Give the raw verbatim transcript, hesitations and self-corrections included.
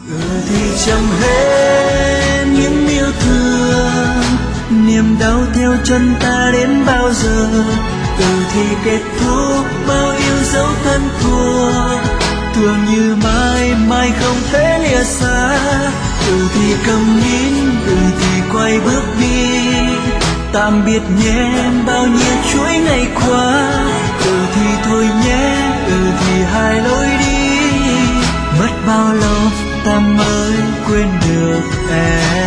Ừ thì chẳng hết những yêu thương, niềm đau theo chân ta đến bao giờ. Ừ thì kết thúc bao yêu dấu thân thua, tưởng như mãi mãi không thể lìa xa. Ừ thì cầm nín, ừ thì quay bước đi, tạm biệt nhé bao nhiêu chuỗi ngày qua. Ừ thì thôi nhé, ừ thì hai lối đi, mất bao lâu ta mới quên được em.